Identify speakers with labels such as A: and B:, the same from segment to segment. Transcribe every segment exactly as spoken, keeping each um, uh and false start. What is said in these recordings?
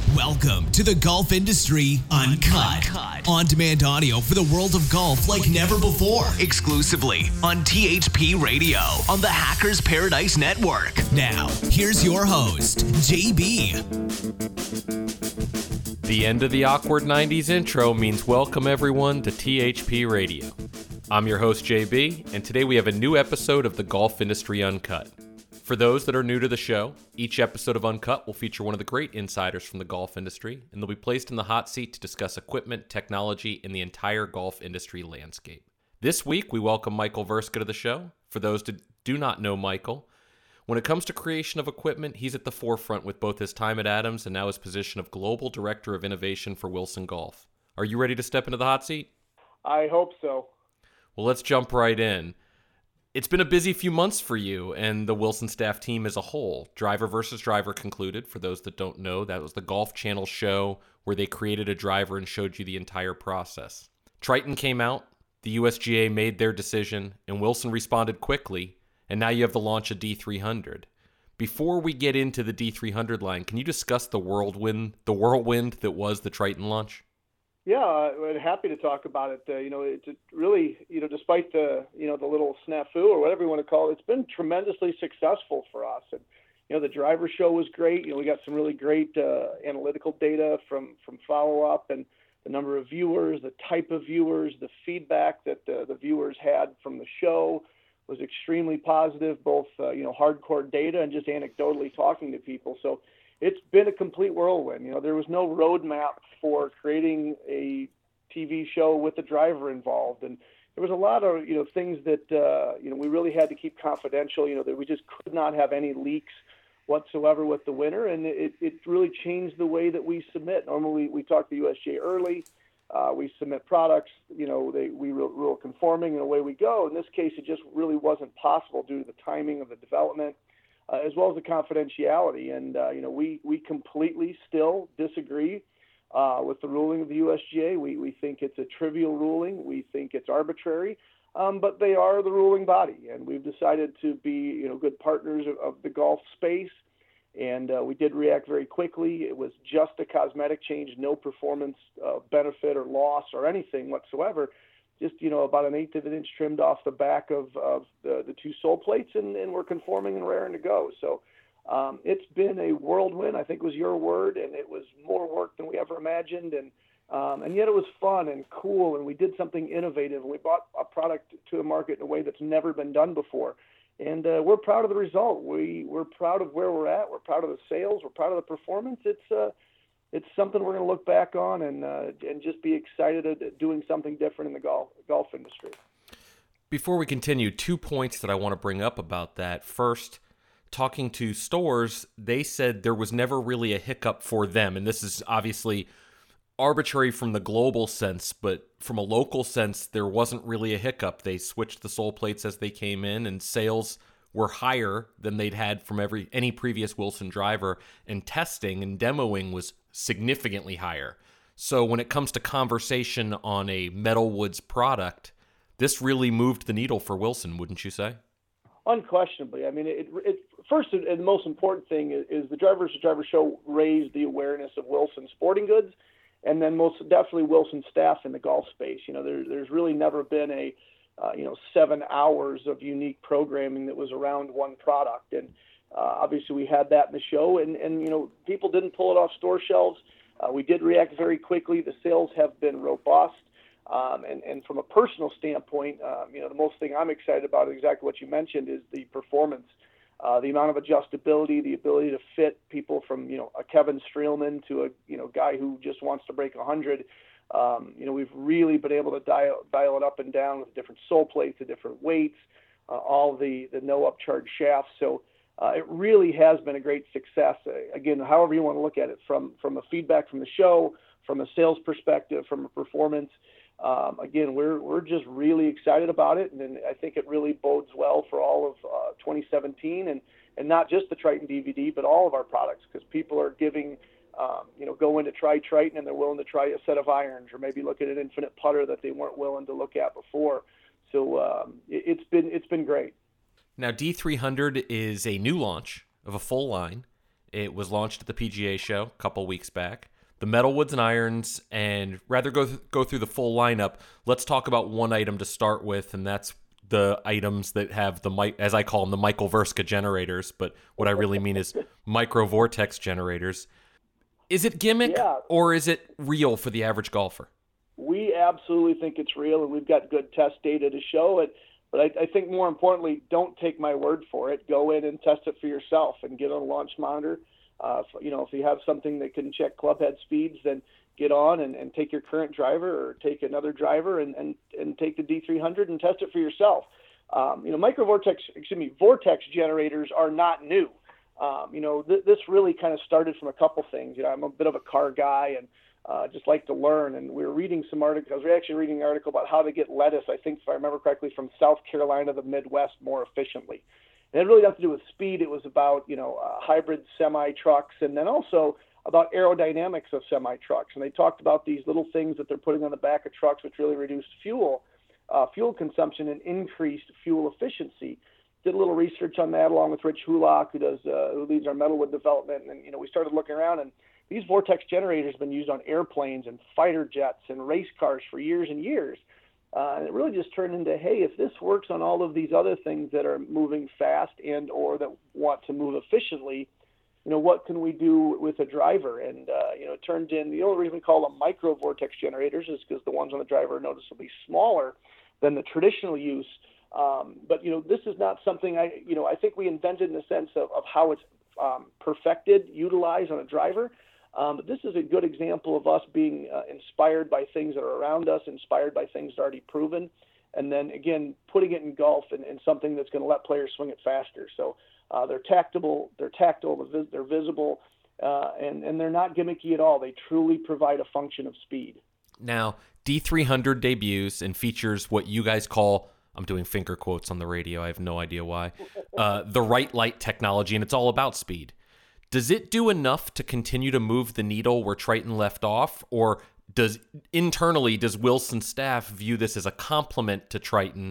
A: Welcome to the golf industry uncut. uncut. On-demand audio for the world of golf like never before. Exclusively on T H P Radio on the Hackers Paradise Network. Now, here's your host, J B.
B: The end of the awkward nineties intro means welcome everyone to T H P Radio. I'm your host, J B, and today we have a new episode of the Golf Industry Uncut. For those that are new to the show, each episode of Uncut will feature one of the great insiders from the golf industry, and they'll be placed in the hot seat to discuss equipment, technology, and the entire golf industry landscape. This week, we welcome Michael Verska to the show. For those that do not know Michael, when it comes to creation of equipment, he's at the forefront with both his time at Adams and now his position of Global Director of Innovation for Wilson Golf. Are you ready to step into the hot seat?
C: I hope so.
B: Well, let's jump right in. It's been a busy few months for you and the Wilson staff team as a whole. Driver versus Driver concluded. For those that don't know, that was the Golf Channel show where they created a driver and showed you the entire process. Triton came out, the U S G A made their decision, and Wilson responded quickly, and now you have the launch of D three hundred. Before we get into the D three hundred line, can you discuss the whirlwind, the whirlwind that was the Triton launch?
C: Yeah, I'm happy to talk about it. Uh, you know, it's really, you know, despite the, you know, the little snafu or whatever you want to call it, it's been tremendously successful for us. And, you know, the driver show was great. You know, we got some really great uh, analytical data from, from follow-up, and the number of viewers, the type of viewers, the feedback that uh, the viewers had from the show was extremely positive, both, uh, you know, hardcore data and just anecdotally talking to people. So it's been a complete whirlwind. You know, there was no roadmap for creating a T V show with the driver involved, and there was a lot of, you know, things that uh, you know, we really had to keep confidential. You know, that we just could not have any leaks whatsoever with the winner, and it, it really changed the way that we submit. Normally, we talk to U S G A early. Uh, we submit products. You know, they we rule conforming, and away we go. In this case, it just really wasn't possible due to the timing of the development, Uh, as well as the confidentiality. And, uh, you know, we, we completely still disagree uh, with the ruling of the U S G A. We, we think it's a trivial ruling. We think it's arbitrary, um, but they are the ruling body. And we've decided to be, you know, good partners of, of the golf space. And uh, we did react very quickly. It was just a cosmetic change, no performance uh, benefit or loss or anything whatsoever. Just, you know, about an eighth of an inch trimmed off the back of, of the, the two sole plates, and, and we're conforming and raring to go. So um, it's been a whirlwind, I think was your word, and it was more work than we ever imagined. And um, and yet it was fun and cool, and we did something innovative, and we brought a product to the market in a way that's never been done before. And uh, we're proud of the result. We, we're proud of where we're at. We're proud of the sales. We're proud of the performance. It's uh, It's something we're going to look back on and uh, and just be excited at doing something different in the golf golf industry.
B: Before we continue, two points that I want to bring up about that. First, talking to stores, they said there was never really a hiccup for them, and this is obviously arbitrary from the global sense, but from a local sense, there wasn't really a hiccup. They switched the sole plates as they came in, and sales were higher than they'd had from every any previous Wilson driver, and testing and demoing was significantly higher. So when it comes to conversation on a Metalwoods product, this really moved the needle for Wilson, wouldn't you say?
C: Unquestionably. I mean, it, it first and most important thing is, is the Driver versus Driver show raised the awareness of Wilson sporting goods, and then most definitely Wilson staff in the golf space. You know, there, there's really never been a Uh, you know, seven hours of unique programming that was around one product. And uh, obviously we had that in the show, and, and, you know, people didn't pull it off store shelves. Uh, we did react very quickly. The sales have been robust. Um, and, and from a personal standpoint, um, you know, the most thing I'm excited about, exactly what you mentioned, is the performance, uh, the amount of adjustability, the ability to fit people from, you know, a Kevin Streelman to a, you know, guy who just wants to break one hundred. Um, you know, we've really been able to dial, dial it up and down with different sole plates, the different weights, uh, all the, the no upcharge shafts. So uh, it really has been a great success. Uh, again, however you want to look at it, from, from a feedback from the show, from a sales perspective, from a performance. Um, again, we're we're just really excited about it, and, and I think it really bodes well for all of uh, twenty seventeen, and, and not just the Triton D V D, but all of our products, because people are giving Um, you know, go in to try Triton, and they're willing to try a set of irons, or maybe look at an infinite putter that they weren't willing to look at before. So um, it, it's been it's been great.
B: Now, D three hundred is a new launch of a full line. It was launched at the P G A show a couple weeks back. The Metalwoods and irons, and rather go th- go through the full lineup, let's talk about one item to start with, and that's the items that have the, mi- as I call them, the Michael Verska generators, but what I really mean is micro vortex generators. Is it gimmick
C: yeah.
B: or is it real for the average golfer?
C: We absolutely think it's real, and we've got good test data to show it. But I, I think more importantly, don't take my word for it. Go in and test it for yourself and get on a launch monitor. Uh, if, you know, if you have something that can check club head speeds, then get on and, and take your current driver or take another driver and, and, and take the D three hundred and test it for yourself. Um, you know, micro vortex, excuse me, vortex generators are not new. Um, you know, th- this really kind of started from a couple things. You know, I'm a bit of a car guy and uh, just like to learn. And we were reading some articles. We were actually reading an article about how to get lettuce, I think, if I remember correctly, from South Carolina to the Midwest more efficiently. And it really had to do with speed. It was about, you know, uh, hybrid semi-trucks, and then also about aerodynamics of semi-trucks. And they talked about these little things that they're putting on the back of trucks which really reduced fuel, uh, fuel consumption and increased fuel efficiency. Did a little research on that along with Rich Hulock, who does uh, who leads our Metalwood development. And, you know, we started looking around, and these vortex generators have been used on airplanes and fighter jets and race cars for years and years. Uh, and it really just turned into, hey, if this works on all of these other things that are moving fast and or that want to move efficiently, you know, what can we do with a driver? And, uh, you know, it turned in, the only reason we call them micro vortex generators is because the ones on the driver are noticeably smaller than the traditional use. Um, but, you know, this is not something I, you know, I think we invented in the sense of, of how it's um, perfected, utilized on a driver. Um, but this is a good example of us being uh, inspired by things that are around us, inspired by things that are already proven, and then, again, putting it in golf in, in something that's going to let players swing it faster. So uh, they're tactile, they're tactile, they're visible, uh, and, and they're not gimmicky at all. They truly provide a function of speed.
B: Now, D three hundred debuts and features what you guys call, I'm doing finger quotes on the radio, I have no idea why, uh, the right light technology, and it's all about speed. Does it do enough to continue to move the needle where Triton left off, or does internally does Wilson's staff view this as a compliment to Triton,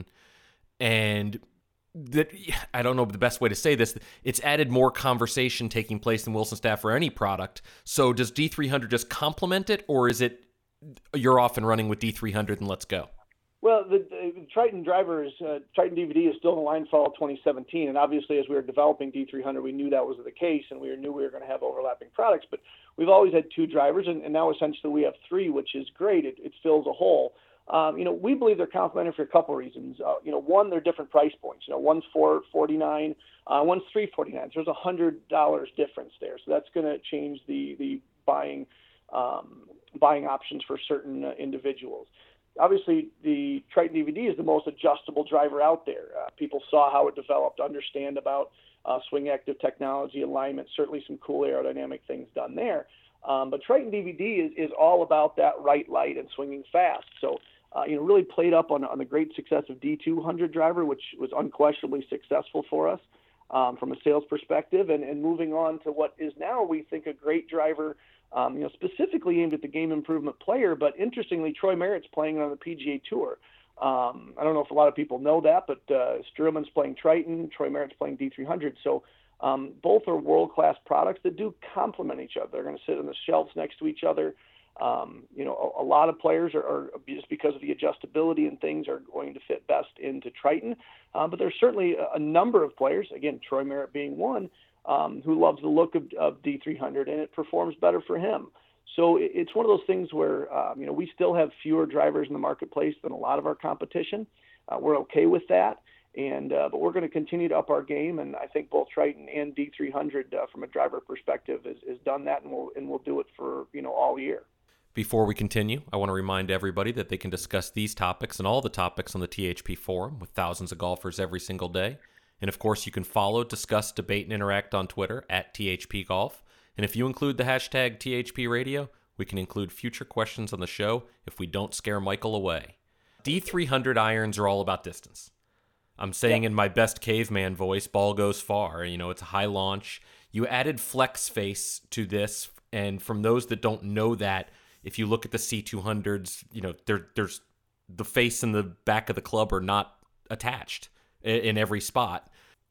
B: and that, I don't know the best way to say this, it's added more conversation taking place in Wilson's staff for any product. So does D three hundred just complement it, or is it you're off and running with D three hundred and let's go?
C: Well, the, the Triton drivers, uh, Triton D V D is still in the line fall of twenty seventeen, and obviously as we were developing D three hundred, we knew that was the case, and we knew we were going to have overlapping products, but we've always had two drivers, and, and now essentially we have three, which is great. It, it fills a hole. Um, you know, we believe they're complementary for a couple of reasons. Uh, you know, one, they're different price points. You know, one's four forty-nine, uh, one's three forty-nine. So there's a hundred dollars difference there. So that's going to change the the buying um, buying options for certain uh, individuals. Obviously, the Triton D V D is the most adjustable driver out there. Uh, people saw how it developed, understand about uh, swing active technology, alignment, certainly some cool aerodynamic things done there. Um, but Triton D V D is, is all about that right light and swinging fast. So, uh, you know, really played up on, on the great success of D two hundred driver, which was unquestionably successful for us um, from a sales perspective. And, and moving on to what is now, we think, a great driver, Um, you know, specifically aimed at the game improvement player, but interestingly, Troy Merritt's playing on the P G A Tour. Um, I don't know if a lot of people know that, but uh, Sturman's playing Triton, Troy Merritt's playing D three hundred. So um, both are world-class products that do complement each other. They're going to sit on the shelves next to each other. Um, you know, a, a lot of players are, are, just because of the adjustability and things, are going to fit best into Triton. Uh, but there's certainly a, a number of players, again, Troy Merritt being one, Um, who loves the look of, of D three hundred, and it performs better for him. So it, it's one of those things where, um, you know, we still have fewer drivers in the marketplace than a lot of our competition. Uh, we're okay with that, and uh, but we're going to continue to up our game, and I think both Triton and D three hundred, uh, from a driver perspective, is, is done that, and we'll and we'll do it for, you know, all year.
B: Before we continue, I want to remind everybody that they can discuss these topics and all the topics on the T H P forum with thousands of golfers every single day. And of course, you can follow, discuss, debate, and interact on Twitter at T H P Golf. And if you include the hashtag T H P Radio, we can include future questions on the show if we don't scare Michael away. D three hundred irons are all about distance. I'm saying yeah. in my best caveman voice, ball goes far. You know, it's a high launch. You added flex face to this, and from those that don't know that, if you look at the C two hundreds, you know, there, there's the face and the back of the club are not attached in every spot.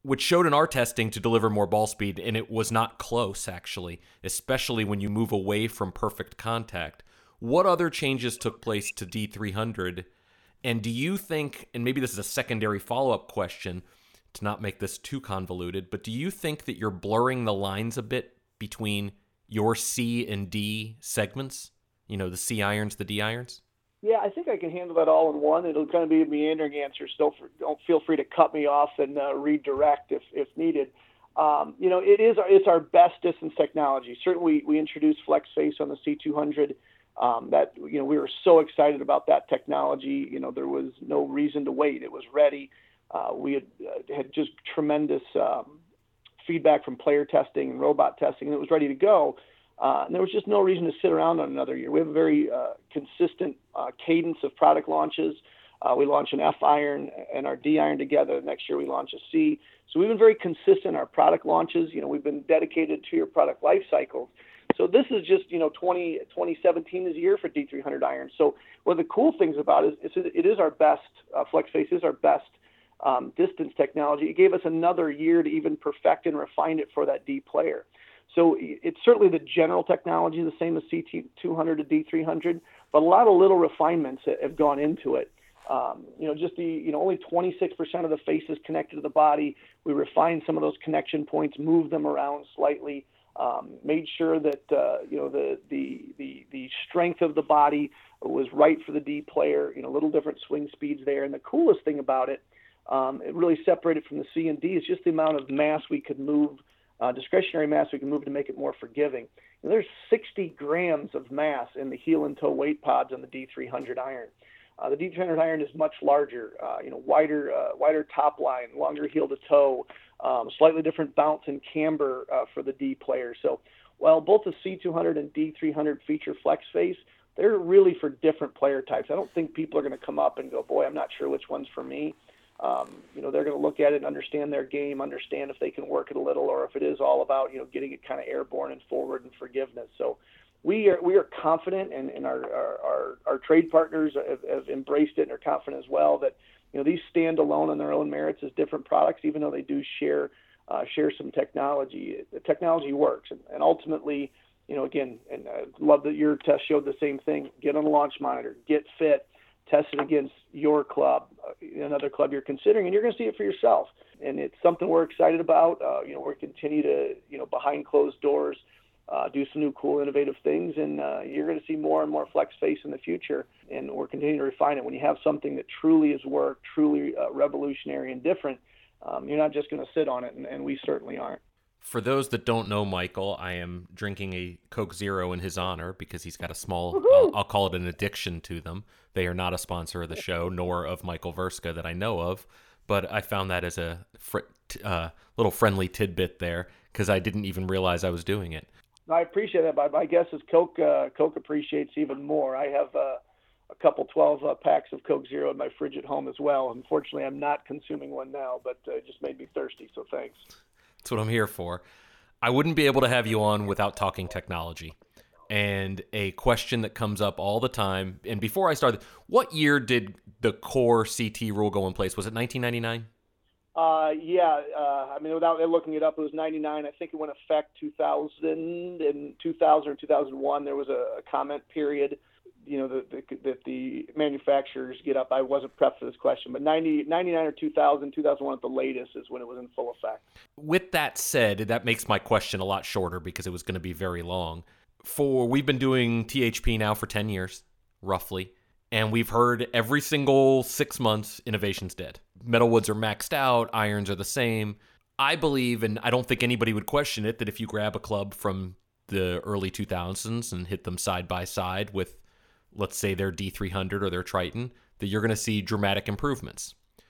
B: which showed in our testing to deliver more ball speed, and it was not close, actually, especially when you move away from perfect contact. What other changes took place to D three hundred? And do you think, and maybe this is a secondary follow-up question to not make this too convoluted, but do you think that you're blurring the lines a bit between your C and D segments? You know, the C irons, the D irons?
C: Yeah, I think I can handle that all in one. It'll kind of be a meandering answer. Still, for, don't feel free to cut me off and uh, redirect if, if needed. Um, you know, it is it's our best distance technology. Certainly, we, we introduced FlexFace on the C two hundred. Um, that you know, we were so excited about that technology. You know, there was no reason to wait. It was ready. Uh, we had uh, had just tremendous um, feedback from player testing and robot testing, and it was ready to go. Uh, and there was just no reason to sit around on another year. We have a very uh, consistent uh, cadence of product launches. Uh, we launch an F iron and our D iron together. Next year we launch a C. So we've been very consistent in our product launches. You know, we've been dedicated to your product life cycles. So this is just, you know, twenty, twenty seventeen is a year for D three hundred irons. So one of the cool things about it is it is our best, uh, FlexFace is our best um, distance technology. It gave us another year to even perfect and refine it for that D player. So it's certainly the general technology, the same as C two hundred to D three hundred, but a lot of little refinements have gone into it. Um, you know, just the, you know, only twenty-six percent of the face is connected to the body. We refined some of those connection points, moved them around slightly, um, made sure that, uh, you know, the, the, the, the strength of the body was right for the D player, you know, little different swing speeds there. And the coolest thing about it, um, it really separated from the C and D, is just the amount of mass we could move, uh, discretionary mass we can move to make it more forgiving. And there's sixty grams of mass in the heel and toe weight pods on the D three hundred iron. Uh, the D three hundred iron is much larger, uh, you know, wider, uh, wider top line, longer heel to toe, um, slightly different bounce and camber uh, for the D player. So while both the C two hundred and D three hundred feature FlexFace, they're really for different player types. I don't think people are going to come up and go, boy, I'm not sure which one's for me. Um, you know, they're going to look at it and understand their game, understand if they can work it a little, or if it is all about, you know, getting it kind of airborne and forward and forgiveness. So we are we are confident, and, and our, our, our, our trade partners have, have embraced it and are confident as well that, you know, these stand alone on their own merits as different products, even though they do share uh, share some technology. The technology works, and, and ultimately, you know, again, and I love that your test showed the same thing. Get on a launch monitor, get fit, test it against your club, another club you're considering, and you're going to see it for yourself. And it's something we're excited about. Uh, you know, we're continue to, you know, behind closed doors, uh, do some new cool, innovative things, and uh, you're going to see more and more FlexFace in the future. And we're continuing to refine it. When you have something that truly is work, truly uh, revolutionary and different, um, you're not just going to sit on it, and, and we certainly aren't.
B: For those that don't know Michael, I am drinking a Coke Zero in his honor because he's got a small, I'll, I'll call it an addiction to them. They are not a sponsor of the show, nor of Michael Verska that I know of, but I found that as a fr- uh, little friendly tidbit there because I didn't even realize I was doing it.
C: I appreciate that, but my guess is Coke uh, Coke appreciates even more. I have uh, a couple twelve uh, packs of Coke Zero in my fridge at home as well. Unfortunately, I'm not consuming one now, but uh, it just made me thirsty, so thanks.
B: That's what I'm here for. I wouldn't be able to have you on without talking technology. And a question that comes up all the time, and before I started, what year did the core C T rule go in place? Was it nineteen ninety-nine?
C: Uh, yeah, uh, I mean, without looking it up, it was ninety-nine. I think it went effect two thousand, and two thousand or two thousand one, there was a, a comment period, you know, that the, that the manufacturers get up. I wasn't prepped for this question, but ninety, ninety-nine or two thousand, two thousand one at the latest is when it was in full effect.
B: With that said, that makes my question a lot shorter because it was going to be very long. For we've been doing T H P now for ten years, roughly, and we've heard every single six months innovation's dead. Metalwoods are maxed out, irons are the same. I believe, and I don't think anybody would question it, that if you grab a club from the early two thousands and hit them side by side with, let's say, their D three hundred or their Triton, that you're going to see dramatic improvements.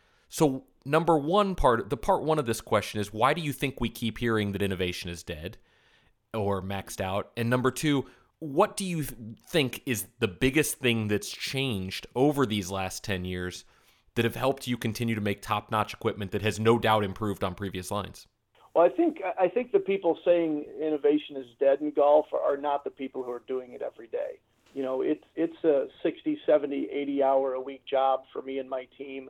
B: So number one part, the part one of this question is, why do you think we keep hearing that innovation is dead or maxed out? And number two, what do you think is the biggest thing that's changed over these last ten years that have helped you continue to make top-notch equipment that has no doubt improved on previous lines?
C: Well, I think I think the people saying innovation is dead in golf are not the people who are doing it every day. You know, it's it's a sixty, seventy, eighty hour a week job for me and my team.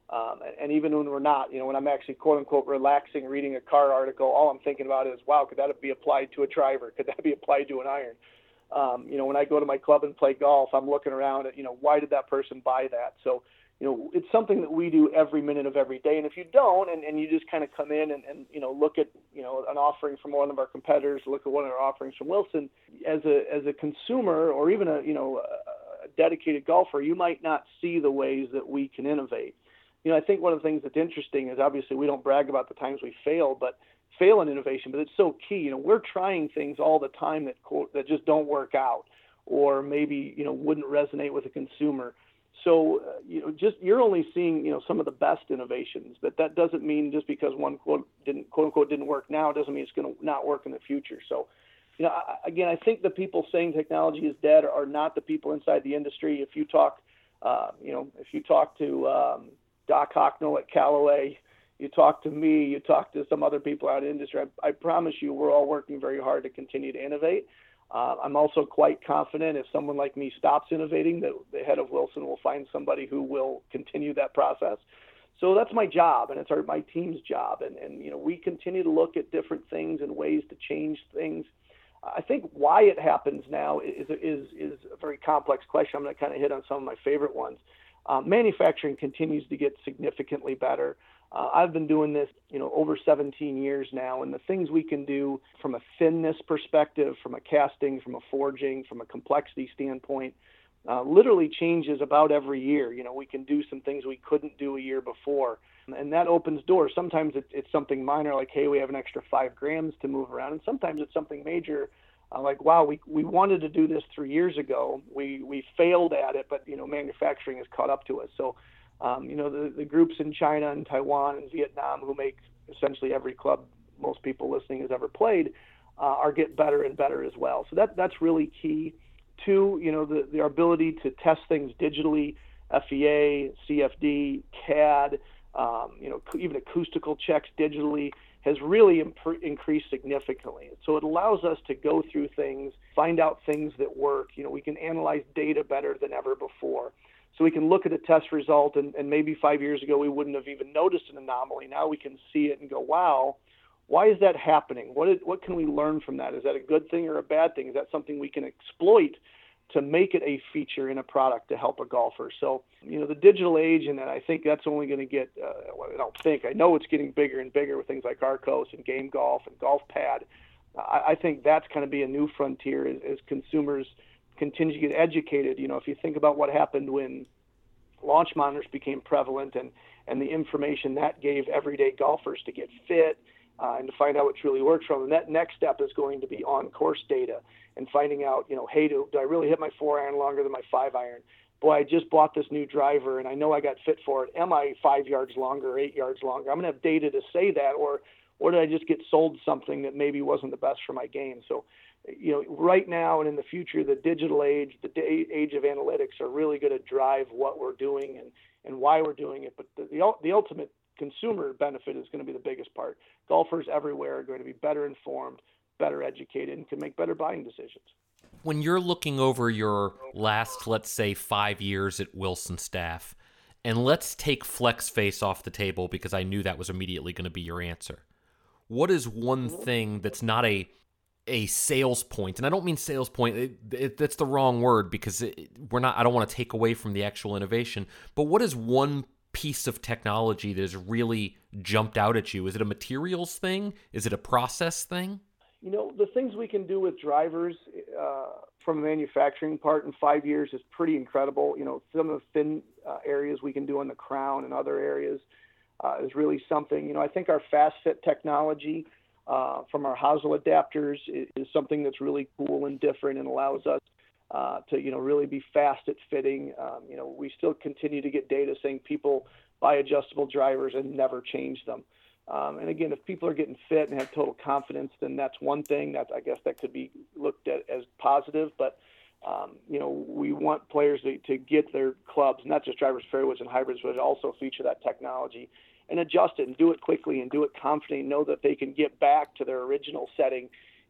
C: Um, and, and even when we're not, you know, when I'm actually quote unquote relaxing, reading a car article, all I'm thinking about is, wow, could that be applied to a driver? Could that be applied to an iron? Um, you know, when I go to my club and play golf, I'm looking around at, you know, why did that person buy that? So, you know, it's something that we do every minute of every day. And if you don't, and, and you just kind of come in and, and, you know, look at, you know, an offering from one of our competitors, look at one of our offerings from Wilson, as a, as a consumer or even a, you know, a dedicated golfer, you might not see the ways that we can innovate. You know, I think one of the things that's interesting is obviously we don't brag about the times we fail, but fail in innovation, but it's so key. You know, we're trying things all the time that that just don't work out, or maybe, you know, wouldn't resonate with a consumer. So, uh, you know, just you're only seeing, you know, some of the best innovations, but that doesn't mean just because one quote didn't quote unquote didn't work now doesn't mean it's going to not work in the future. So, you know, I, again, I think the people saying technology is dead are not the people inside the industry. If you talk, uh, you know, if you talk to um, Doc Hocknell at Callaway, you talk to me, you talk to some other people out in the industry, I, I promise you we're all working very hard to continue to innovate. Uh, I'm also quite confident if someone like me stops innovating, that the head of Wilson will find somebody who will continue that process. So that's my job, and it's our, my team's job. And, and, you know, we continue to look at different things and ways to change things. I think why it happens now is, is, is a very complex question. I'm going to kind of hit on some of my favorite ones. Um, manufacturing continues to get significantly better. Uh, I've been doing this, you know, over seventeen years now, and the things we can do from a thinness perspective, from a casting, from a forging, from a complexity standpoint, uh, literally changes about every year. You know, we can do some things we couldn't do a year before, and that opens doors. Sometimes it, it's something minor, like, hey, we have an extra five grams to move around, and sometimes it's something major, uh, like, wow, we we wanted to do this three years ago. We we failed at it, but, you know, manufacturing has caught up to us. So, Um, you know, the, the groups in China and Taiwan and Vietnam who make essentially every club most people listening has ever played uh, are getting better and better as well. So that that's really key. Two, you know, the, the ability to test things digitally, F E A, C F D, C A D, um, you know, even acoustical checks digitally has really imp- increased significantly. So it allows us to go through things, find out things that work. You know, we can analyze data better than ever before. So we can look at a test result, and, and maybe five years ago we wouldn't have even noticed an anomaly. Now we can see it and go, wow, why is that happening? What is, what can we learn from that? Is that a good thing or a bad thing? Is that something we can exploit to make it a feature in a product to help a golfer? So, you know, the digital age, and I think that's only going to get, uh, well, I don't think, I know it's getting bigger and bigger with things like Arccos and Game Golf and Golf Pad. I, I think that's going to be a new frontier as, as consumers continue to get educated. You know, if you think about what happened when launch monitors became prevalent and, and the information that gave everyday golfers to get fit uh, and to find out what truly works for them, that next step is going to be on-course data and finding out, you know, hey, do, do I really hit my four iron longer than my five iron? Boy, I just bought this new driver and I know I got fit for it. Am I five yards longer or eight yards longer? I'm going to have data to say that, or or did I just get sold something that maybe wasn't the best for my game? So, you know, right now and in the future, the digital age, the day, age of analytics are really going to drive what we're doing and, and why we're doing it. But the, the, the ultimate consumer benefit is going to be the biggest part. Golfers everywhere are going to be better informed, better educated, and can make better buying decisions.
B: When you're looking over your last, let's say, five years at Wilson staff, and let's take FlexFace off the table because I knew that was immediately going to be your answer. What is one thing that's not a a sales point, and I don't mean sales point, it, it, that's the wrong word because it, we're not, I don't want to take away from the actual innovation, but what is one piece of technology that has really jumped out at you? Is it a materials thing? Is it a process thing?
C: You know, the things we can do with drivers uh, from a manufacturing part in five years is pretty incredible. You know, some of the thin uh, areas we can do on the crown and other areas uh, is really something. You know, I think our fast fit technology Uh, from our hosel adapters is, is something that's really cool and different and allows us uh, to, you know, really be fast at fitting. Um, you know, we still continue to get data saying people buy adjustable drivers and never change them. Um, and again, if people are getting fit and have total confidence, then that's one thing that I guess that could be looked at as positive. But, um, you know, we want players to, to get their clubs, not just drivers, fairways, and hybrids, but also feature that technology and adjust it and do it quickly and do it confidently and know that they can get back to their original setting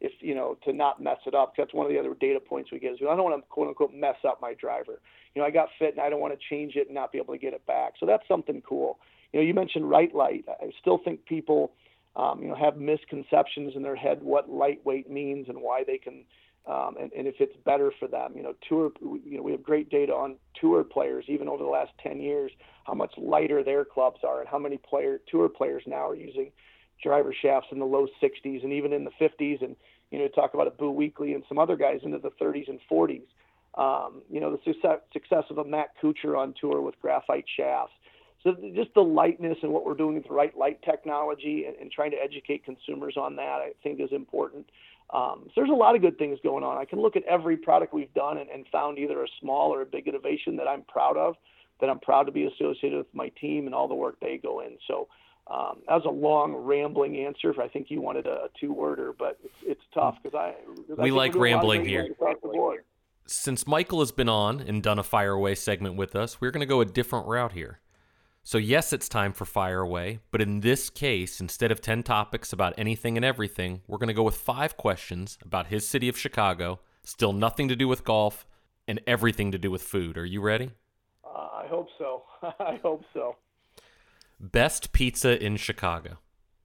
C: if, you know, to not mess it up. That's one of the other data points we get is, I don't want to, quote unquote, mess up my driver. You know, I got fit and I don't want to change it and not be able to get it back. So that's something cool. You know, you mentioned right light. I still think people, um, you know, have misconceptions in their head what lightweight means and why they can, um, and, and if it's better for them. You know, tour, you know, we have great data on tour players, even over the last ten years, how much lighter their clubs are and how many player tour players now are using driver shafts in the low sixties and even in the fifties. And, you know, talk about a Boo Weekley and some other guys into the thirties and forties. Um, you know, the success, success of a Matt Kuchar on tour with graphite shafts. So just the lightness and what we're doing with the right light technology and, and trying to educate consumers on that, I think is important. Um, so there's a lot of good things going on. I can look at every product we've done and, and found either a small or a big innovation that I'm proud of, that I'm proud to be associated with my team and all the work they go in. So um, that was a long, rambling answer. I think you wanted a, a two-worder, but it's, it's tough because I cause
B: we
C: I
B: like rambling here.
C: The
B: Since Michael has been on and done a Fire Away segment with us, we're going to go a different route here. So yes, it's time for Fire Away, but in this case, instead of ten topics about anything and everything, we're going to go with five questions about his city of Chicago, still nothing to do with golf, and everything to do with food. Are you ready?
C: Uh, I hope so. I hope so.
B: Best pizza in Chicago?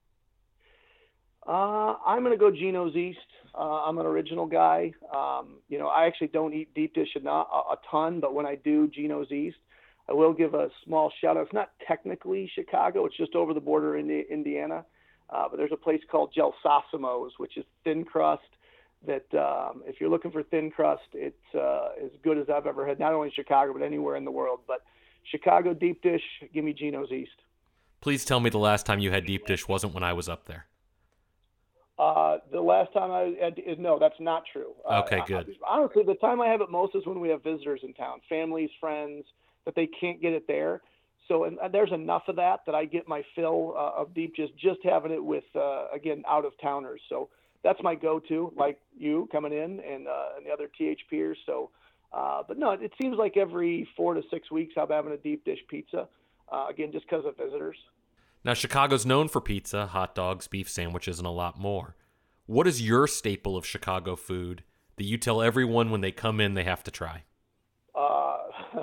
C: Uh, I'm going to go Geno's East. Uh, I'm an original guy. Um, you know, I actually don't eat deep dish a, a ton, but when I do Geno's East, I will give a small shout out. It's not technically Chicago. It's just over the border in Indiana. Uh, but there's a place called Gelsosimo's, which is thin crust that um, if you're looking for thin crust, it's uh, as good as I've ever had, not only in Chicago, but anywhere in the world. But Chicago deep dish, give me Geno's East.
B: Please tell me the last time you had deep dish wasn't when I was up there.
C: Uh, the last time I had, is no, that's not true.
B: Okay,
C: uh,
B: good.
C: I, honestly, the time I have it most is when we have visitors in town, families, friends, that they can't get it there. So and there's enough of that that I get my fill uh, of deep just just having it with, uh, again, out-of-towners. So that's my go-to, like you coming in and, uh, and the other T H Pers. So, uh, but no, it seems like every four to six weeks I'm having a deep dish pizza, uh, again, just because of visitors.
B: Now, Chicago's known for pizza, hot dogs, beef sandwiches, and a lot more. What is your staple of Chicago food that you tell everyone when they come in they have to try?
C: Uh,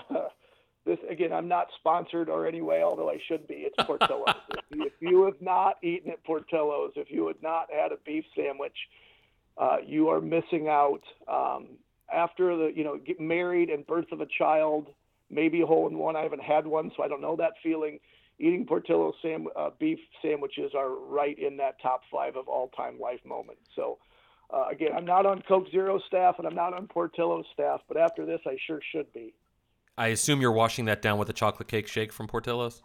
C: this again, I'm not sponsored or any way, although I should be. It's Portillo's. if, you, if you have not eaten at Portillo's, if you have not had a beef sandwich, uh, you are missing out. Um, after the, you know, get married and birth of a child, maybe a hole in one. I haven't had one, so I don't know that feeling. Eating Portillo's sam- uh, beef sandwiches are right in that top five of all-time life moments. So, uh, again, I'm not on Coke Zero staff and I'm not on Portillo's staff, but after this, I sure should be.
B: I assume you're washing that down with a chocolate cake shake from Portillo's?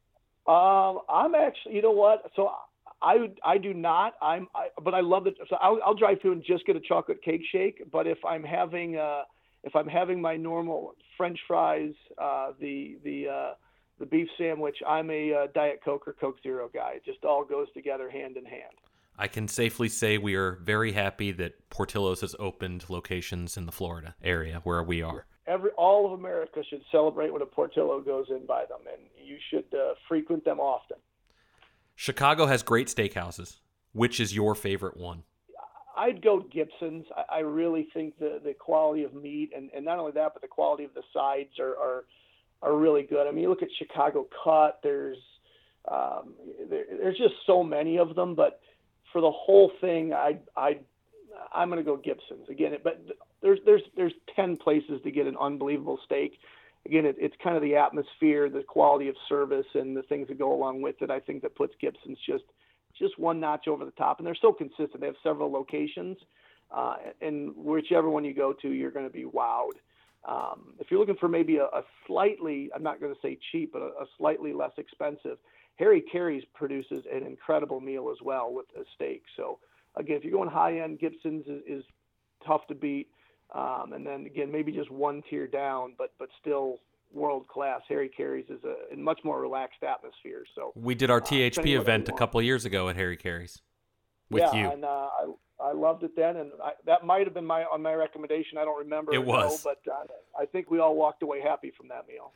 C: Um, I'm actually, you know what? So I I do not. I'm, I, but I love it. So I'll, I'll drive through and just get a chocolate cake shake. But if I'm having uh, if I'm having my normal French fries, uh, the the uh, the beef sandwich, I'm a uh, Diet Coke or Coke Zero guy. It just all goes together hand in hand.
B: I can safely say we are very happy that Portillo's has opened locations in the Florida area where we are.
C: Every all of America should celebrate when a Portillo goes in by them, and you should uh, frequent them often.
B: Chicago has great steakhouses. Which is your favorite one?
C: I'd go Gibson's. I, I really think the, the quality of meat, and, and not only that, but the quality of the sides are, are are really good. I mean, you look at Chicago Cut. There's um, there, there's just so many of them, but for the whole thing, I I I'm going to go Gibson's again. But there's there's there's ten places to get an unbelievable steak. Again, it, it's kind of the atmosphere, the quality of service, and the things that go along with it. I think that puts Gibson's just just one notch over the top. And they're so consistent. They have several locations, uh, and whichever one you go to, you're going to be wowed. Um, if you're looking for maybe a, a slightly, I'm not going to say cheap, but a, a slightly less expensive, Harry Carey's produces an incredible meal as well with a steak. So again, if you're going high end, Gibson's is, is tough to beat. Um, and then again, maybe just one tier down, but but still world class. Harry Carey's is a, a much more relaxed atmosphere. So
B: we did our T H P
C: uh,
B: event a couple of years ago at Harry Carey's with
C: yeah,
B: you.
C: and uh, I I loved it then, and I, that might have been my on my recommendation. I don't remember.
B: It was,
C: know, but uh, I think we all walked away happy from that meal.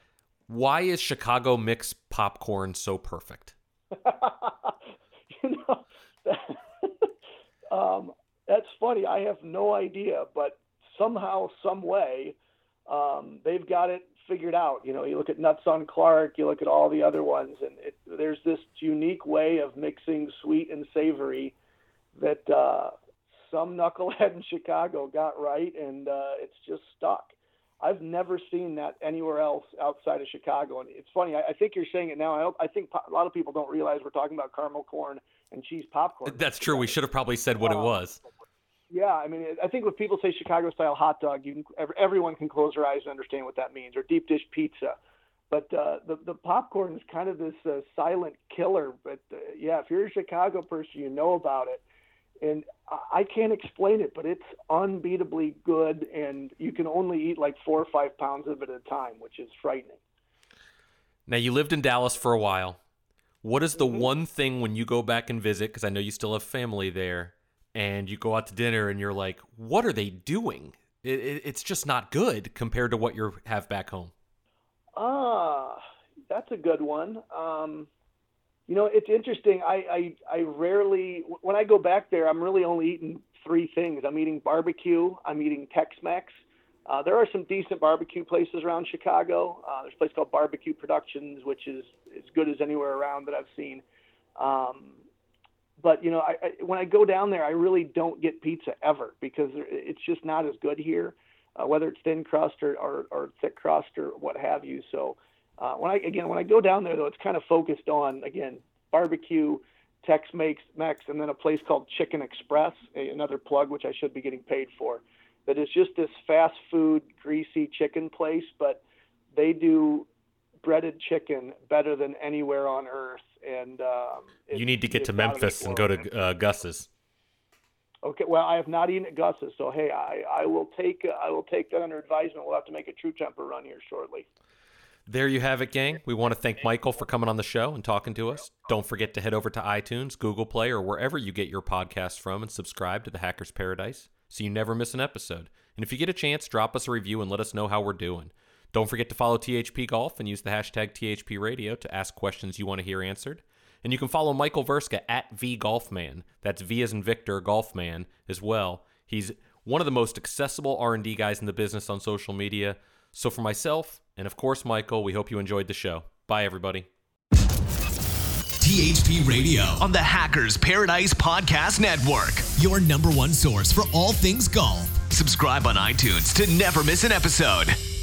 B: Why is Chicago mixed popcorn so perfect?
C: you know, that, um, That's funny. I have no idea, but somehow, some way, um, they've got it figured out. You know, you look at Nuts on Clark, you look at all the other ones, and it, there's this unique way of mixing sweet and savory that uh, some knucklehead in Chicago got right, and uh, it's just stuck. I've never seen that anywhere else outside of Chicago. And it's funny, I, I think you're saying it now. I, don't, I think po- a lot of people don't realize we're talking about caramel corn and cheese popcorn.
B: That's true. We should have probably said what um, it was.
C: Yeah, I mean, I think when people say Chicago-style hot dog, you can, everyone can close their eyes and understand what that means, or deep dish pizza. But uh, the, the popcorn is kind of this uh, silent killer. But, uh, yeah, if you're a Chicago person, you know about it. And I can't explain it, but it's unbeatably good, and you can only eat like four or five pounds of it at a time, which is frightening.
B: Now, you lived in Dallas for a while. What is the
C: mm-hmm.
B: one thing when you go back and visit, because I know you still have family there, and you go out to dinner and you're like, what are they doing? It, it, it's just not good compared to what you have back home.
C: Ah, that's a good one. Um You know, it's interesting. I, I, I rarely, when I go back there, I'm really only eating three things. I'm eating barbecue. I'm eating Tex-Mex. Uh, there are some decent barbecue places around Chicago. Uh, there's a place called Barbecue Productions, which is as good as anywhere around that I've seen. Um, but, you know, I, I, when I go down there, I really don't get pizza ever because it's just not as good here, uh, whether it's thin crust or, or, or thick crust or what have you. So, Uh, when I again when I go down there though, it's kind of focused on again barbecue, Tex-Mex, Mex, and then a place called Chicken Express, a, another plug which I should be getting paid for. That is just this fast food, greasy chicken place, but they do breaded chicken better than anywhere on earth. And um,
B: you need to get to Memphis and go to uh, Gus's.
C: Okay, well, I have not eaten at Gus's, so hey, I, I will take uh, I will take that under advisement. We'll have to make a True Temper run here shortly.
B: There you have it, gang. We want to thank Michael for coming on the show and talking to us. Don't forget to head over to iTunes, Google Play, or wherever you get your podcasts from and subscribe to the Hackers Paradise so you never miss an episode. And if you get a chance, drop us a review and let us know how we're doing. Don't forget to follow T H P Golf and use the hashtag T H P Radio to ask questions you want to hear answered. And you can follow Michael Verska at VGolfman. That's V as in Victor, Golfman, as well. He's one of the most accessible R and D guys in the business on social media. So for myself, and of course Michael, we hope you enjoyed the show. Bye, everybody.
A: T H P Radio on the Hackers Paradise Podcast Network. Your number one source for all things golf. Subscribe on iTunes to never miss an episode.